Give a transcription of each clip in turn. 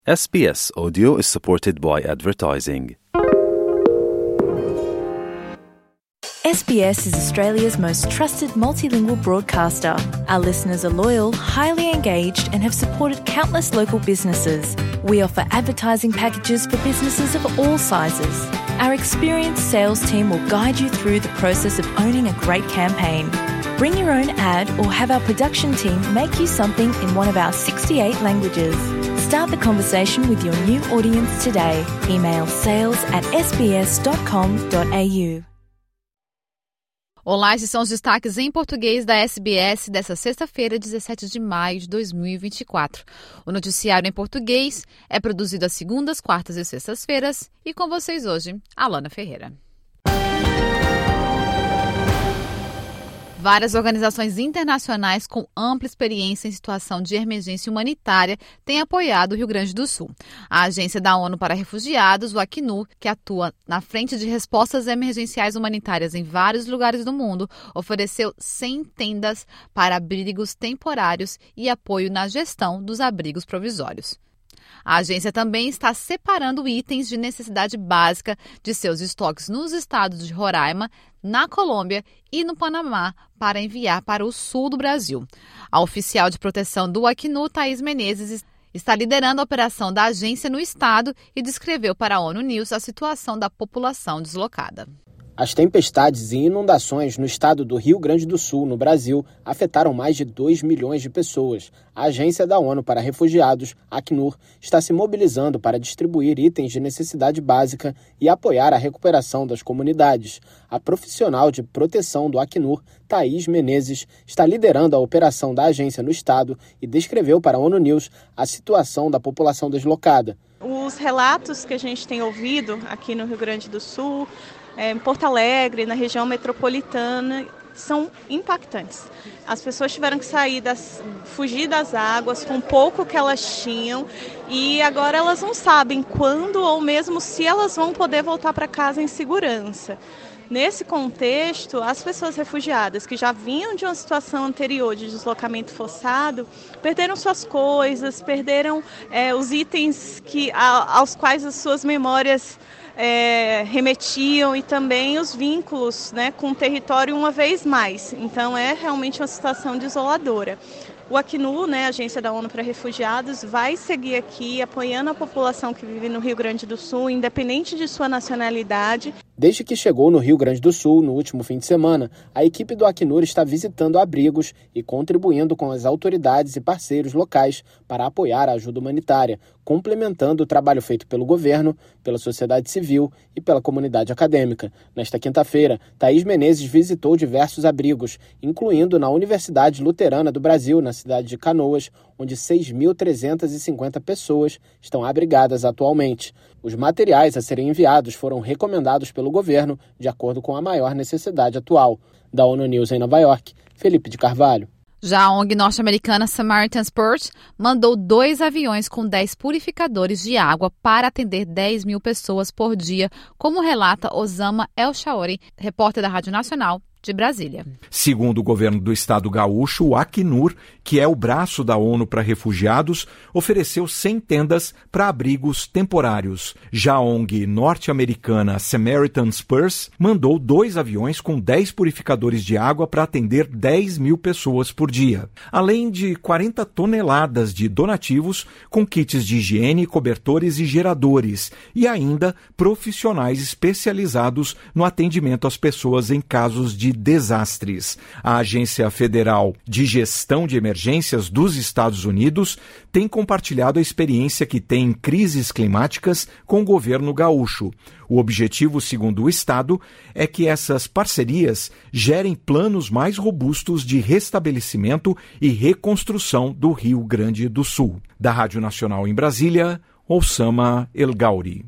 SBS Audio is supported by advertising. SBS is Australia's most trusted multilingual broadcaster. Our listeners are loyal, highly engaged, and have supported countless local businesses. We offer advertising packages for businesses of all sizes. Our experienced sales team will guide you through the process of owning a great campaign. Bring your own ad or have our production team make you something in one of our 68 languages. Start the conversation with your new audience today. Email sales@sbs.com.au. Olá, esses são os destaques em português da SBS desta sexta-feira, 17 de maio de 2024. O noticiário em português é produzido às segundas, quartas e sextas-feiras e com vocês hoje, Alana Ferreira. Várias organizações internacionais com ampla experiência em situação de emergência humanitária têm apoiado o Rio Grande do Sul. A Agência da ONU para Refugiados, o Acnur, que atua na frente de respostas emergenciais humanitárias em vários lugares do mundo, ofereceu 100 tendas para abrigos temporários e apoio na gestão dos abrigos provisórios. A agência também está separando itens de necessidade básica de seus estoques nos estados de Roraima, na Colômbia e no Panamá para enviar para o sul do Brasil. A oficial de proteção do Acnur, Thaís Menezes, está liderando a operação da agência no estado e descreveu para a ONU News a situação da população deslocada. As tempestades e inundações no estado do Rio Grande do Sul, no Brasil, afetaram mais de 2 milhões de pessoas. A Agência da ONU para Refugiados, Acnur, está se mobilizando para distribuir itens de necessidade básica e apoiar a recuperação das comunidades. A profissional de proteção do Acnur, Thaís Menezes, está liderando a operação da agência no estado e descreveu para a ONU News a situação da população deslocada. Os relatos que a gente tem ouvido aqui no Rio Grande do Sul, em Porto Alegre, na região metropolitana, são impactantes. As pessoas tiveram que fugir das águas com pouco que elas tinham e agora elas não sabem quando ou mesmo se elas vão poder voltar para casa em segurança. Nesse contexto, as pessoas refugiadas que já vinham de uma situação anterior de deslocamento forçado, perderam suas coisas, perderam os itens aos quais as suas memórias remetiam e também os vínculos, com o território uma vez mais. Então é realmente uma situação desoladora. O Acnur, a Agência da ONU para Refugiados, vai seguir aqui apoiando a população que vive no Rio Grande do Sul, independente de sua nacionalidade. Desde que chegou no Rio Grande do Sul, no último fim de semana, a equipe do Acnur está visitando abrigos e contribuindo com as autoridades e parceiros locais para apoiar a ajuda humanitária, complementando o trabalho feito pelo governo, pela sociedade civil e pela comunidade acadêmica. Nesta quinta-feira, Thaís Menezes visitou diversos abrigos, incluindo na Universidade Luterana do Brasil, na cidade de Canoas, onde 6.350 pessoas estão abrigadas atualmente. Os materiais a serem enviados foram recomendados pelo governo de acordo com a maior necessidade atual. Da ONU News em Nova York, Felipe de Carvalho. Já a ONG norte-americana Samaritan's Purse mandou 2 aviões com 10 purificadores de água para atender 10 mil pessoas por dia, como relata Osama El Shaori, repórter da Rádio Nacional de Brasília. Segundo o governo do estado gaúcho, o Acnur, que é o braço da ONU para refugiados, ofereceu 100 tendas para abrigos temporários. Já a ONG norte-americana Samaritan's Purse mandou 2 aviões com 10 purificadores de água para atender 10 mil pessoas por dia, além de 40 toneladas de donativos com kits de higiene, cobertores e geradores, e ainda profissionais especializados no atendimento às pessoas em casos de desastres. A Agência Federal de Gestão de Emergências dos Estados Unidos tem compartilhado a experiência que tem em crises climáticas com o governo gaúcho. O objetivo, segundo o Estado, é que essas parcerias gerem planos mais robustos de restabelecimento e reconstrução do Rio Grande do Sul. Da Rádio Nacional em Brasília, Osama El Gauri.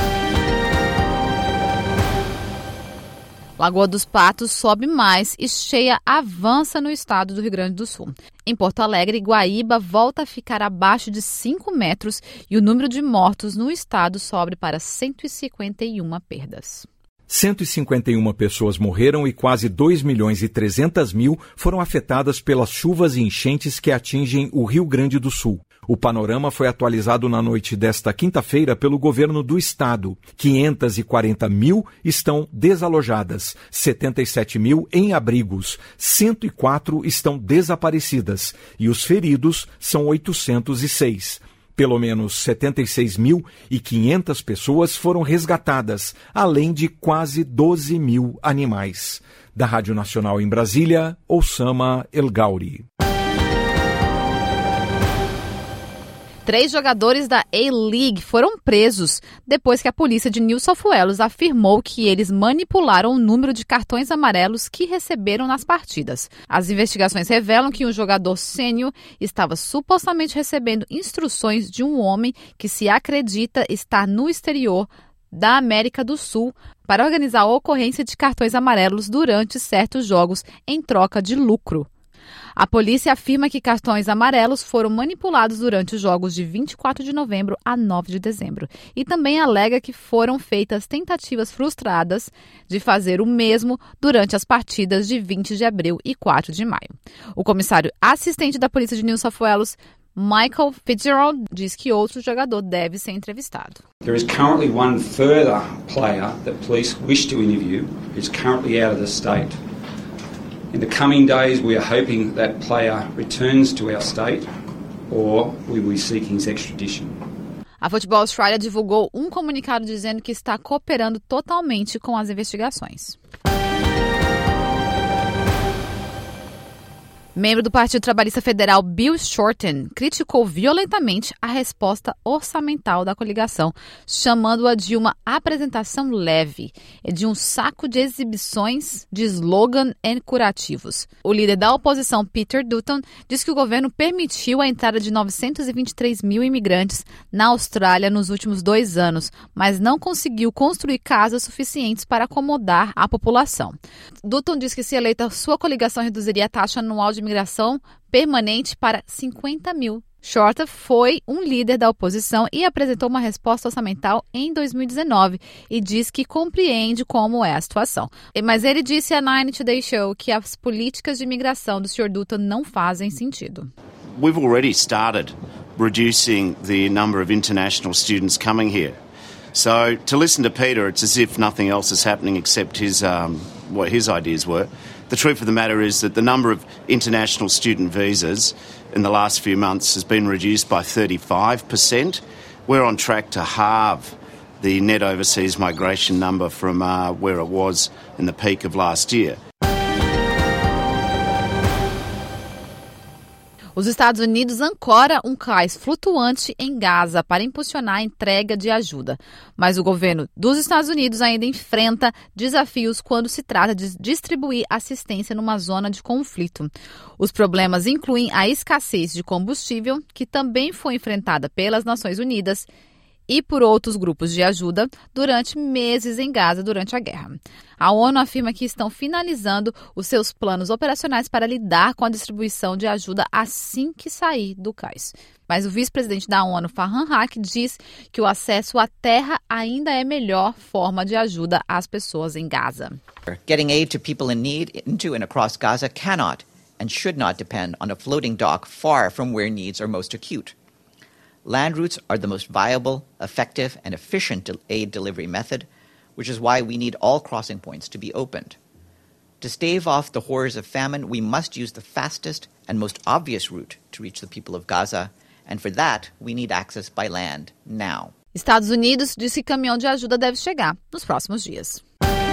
Lagoa dos Patos sobe mais e cheia avança no estado do Rio Grande do Sul. Em Porto Alegre, Guaíba volta a ficar abaixo de 5 metros e o número de mortos no estado sobe para 151 perdas. 151 pessoas morreram e quase 2.300.000 foram afetadas pelas chuvas e enchentes que atingem o Rio Grande do Sul. O panorama foi atualizado na noite desta quinta-feira pelo governo do estado. 540 mil estão desalojadas, 77 mil em abrigos, 104 estão desaparecidas e os feridos são 806. Pelo menos 76.500 pessoas foram resgatadas, além de quase 12 mil animais. Da Rádio Nacional em Brasília, Oussama El Gauri. 3 jogadores da A-League foram presos depois que a polícia de New South Wales afirmou que eles manipularam o número de cartões amarelos que receberam nas partidas. As investigações revelam que um jogador sênior estava supostamente recebendo instruções de um homem que se acredita estar no exterior da América do Sul para organizar a ocorrência de cartões amarelos durante certos jogos em troca de lucro. A polícia afirma que cartões amarelos foram manipulados durante os jogos de 24 de novembro a 9 de dezembro e também alega que foram feitas tentativas frustradas de fazer o mesmo durante as partidas de 20 de abril e 4 de maio. O comissário assistente da polícia de New South Wales, Michael Fitzgerald, diz que outro jogador deve ser entrevistado. There is currently one further player that police wish to interview who's currently out of the state. In the coming days, we are hoping that player returns to our state or we will be seeking his extradition. A Football Australia divulgou um comunicado dizendo que está cooperando totalmente com as investigações. Membro do Partido Trabalhista Federal Bill Shorten criticou violentamente a resposta orçamental da coligação, chamando-a de uma apresentação leve e de um saco de exibições de slogan e curativos. O líder da oposição, Peter Dutton, diz que o governo permitiu a entrada de 923 mil imigrantes na Austrália nos últimos 2 anos, mas não conseguiu construir casas suficientes para acomodar a população. Dutton diz que, se eleita, sua coligação reduziria a taxa anual de imigração permanente para 50 mil. Shorten foi um líder da oposição e apresentou uma resposta orçamental em 2019 e diz que compreende como é a situação. Mas ele disse à Nine Today Show que as políticas de imigração do Sr. Dutton não fazem sentido. We've already started reducing the number of international students coming here. So to listen to Peter, it's as if nothing else is happening except what his ideas were. The truth of the matter is that the number of international student visas in the last few months has been reduced by 35%. We're on track to halve the net overseas migration number from where it was in the peak of last year. Os Estados Unidos ancora um cais flutuante em Gaza para impulsionar a entrega de ajuda. Mas o governo dos Estados Unidos ainda enfrenta desafios quando se trata de distribuir assistência numa zona de conflito. Os problemas incluem a escassez de combustível, que também foi enfrentada pelas Nações Unidas e por outros grupos de ajuda durante meses em Gaza durante a guerra. A ONU afirma que estão finalizando os seus planos operacionais para lidar com a distribuição de ajuda assim que sair do cais. Mas o vice-presidente da ONU, Farhan Haq, diz que o acesso à terra ainda é a melhor forma de ajuda às pessoas em Gaza. Getting aid to people in need into and across Gaza cannot and should not depend on a floating dock far from where needs are most acute. Land routes are the most viable, effective, and efficient aid delivery method, which is why we need all crossing points to be opened. To stave off the horrors of famine, we must use the fastest and most obvious route to reach the people of Gaza, and for that, we need access by land now. Estados Unidos diz que caminhão de ajuda deve chegar nos próximos dias.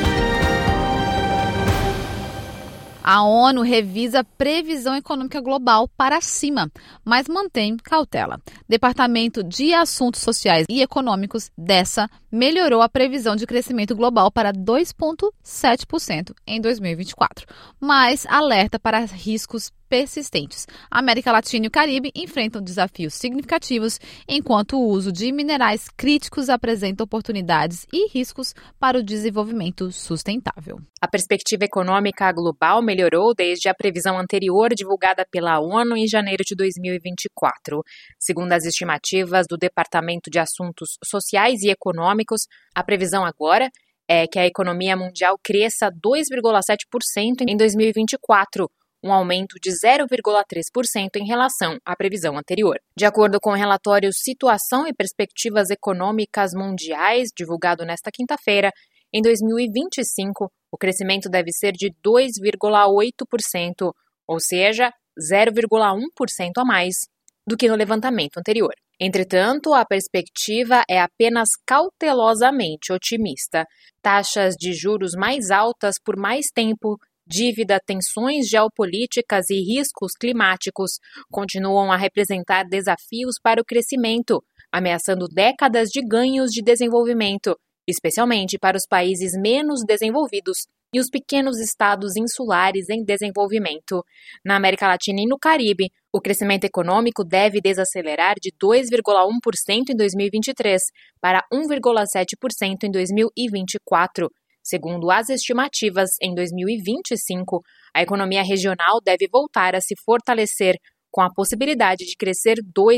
A ONU revisa a previsão econômica global para cima, mas mantém cautela. Departamento de Assuntos Sociais e Econômicos dessa melhorou a previsão de crescimento global para 2,7% em 2024, mas alerta para riscos persistentes. A América Latina e o Caribe enfrentam desafios significativos, enquanto o uso de minerais críticos apresenta oportunidades e riscos para o desenvolvimento sustentável. A perspectiva econômica global melhorou desde a previsão anterior divulgada pela ONU em janeiro de 2024. Segundo as estimativas do Departamento de Assuntos Sociais e Econômicos, a previsão agora é que a economia mundial cresça 2,7% em 2024, um aumento de 0,3% em relação à previsão anterior. De acordo com o relatório Situação e Perspectivas Econômicas Mundiais, divulgado nesta quinta-feira, em 2025, o crescimento deve ser de 2,8%, ou seja, 0,1% a mais do que no levantamento anterior. Entretanto, a perspectiva é apenas cautelosamente otimista. Taxas de juros mais altas por mais tempo, dívida, tensões geopolíticas e riscos climáticos continuam a representar desafios para o crescimento, ameaçando décadas de ganhos de desenvolvimento, especialmente para os países menos desenvolvidos e os pequenos estados insulares em desenvolvimento. Na América Latina e no Caribe, o crescimento econômico deve desacelerar de 2,1% em 2023 para 1,7% em 2024. Segundo as estimativas, em 2025, a economia regional deve voltar a se fortalecer, com a possibilidade de crescer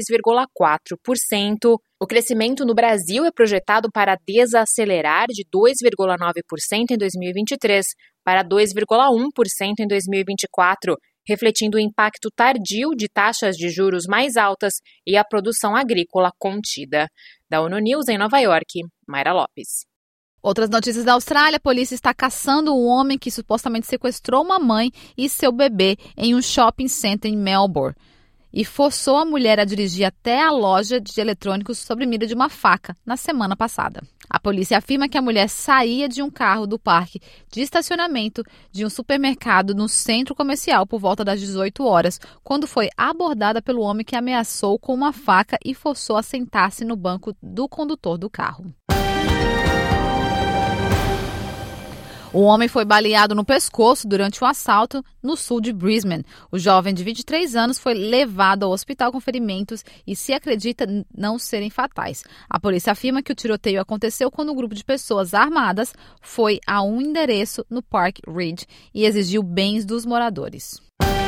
2,4%. O crescimento no Brasil é projetado para desacelerar de 2,9% em 2023 para 2,1% em 2024, refletindo o impacto tardio de taxas de juros mais altas e a produção agrícola contida. Da ONU News em Nova York, Mayra Lopes. Outras notícias da Austrália, a polícia está caçando um homem que supostamente sequestrou uma mãe e seu bebê em um shopping center em Melbourne e forçou a mulher a dirigir até a loja de eletrônicos sob mira de uma faca na semana passada. A polícia afirma que a mulher saía de um carro do parque de estacionamento de um supermercado no centro comercial por volta das 18 horas, quando foi abordada pelo homem que ameaçou com uma faca e forçou a sentar-se no banco do condutor do carro. O homem foi baleado no pescoço durante um assalto no sul de Brisbane. O jovem de 23 anos foi levado ao hospital com ferimentos e se acredita não serem fatais. A polícia afirma que o tiroteio aconteceu quando um grupo de pessoas armadas foi a um endereço no Park Ridge e exigiu bens dos moradores.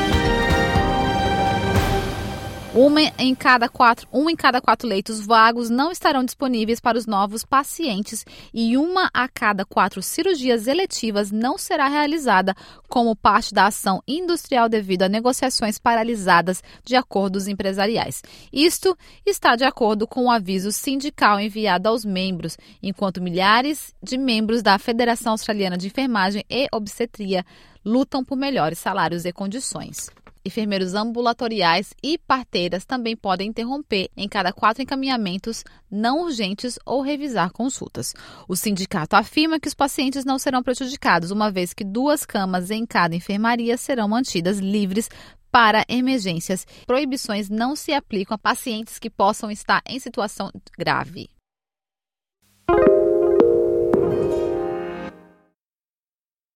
Um em cada quatro leitos vagos não estarão disponíveis para os novos pacientes e 1 a cada 4 cirurgias eletivas não será realizada como parte da ação industrial devido a negociações paralisadas de acordos empresariais. Isto está de acordo com o aviso sindical enviado aos membros, enquanto milhares de membros da Federação Australiana de Enfermagem e Obstetria lutam por melhores salários e condições. Enfermeiros ambulatoriais e parteiras também podem interromper em cada 4 encaminhamentos não urgentes ou revisar consultas. O sindicato afirma que os pacientes não serão prejudicados, uma vez que 2 camas em cada enfermaria serão mantidas livres para emergências. Proibições não se aplicam a pacientes que possam estar em situação grave.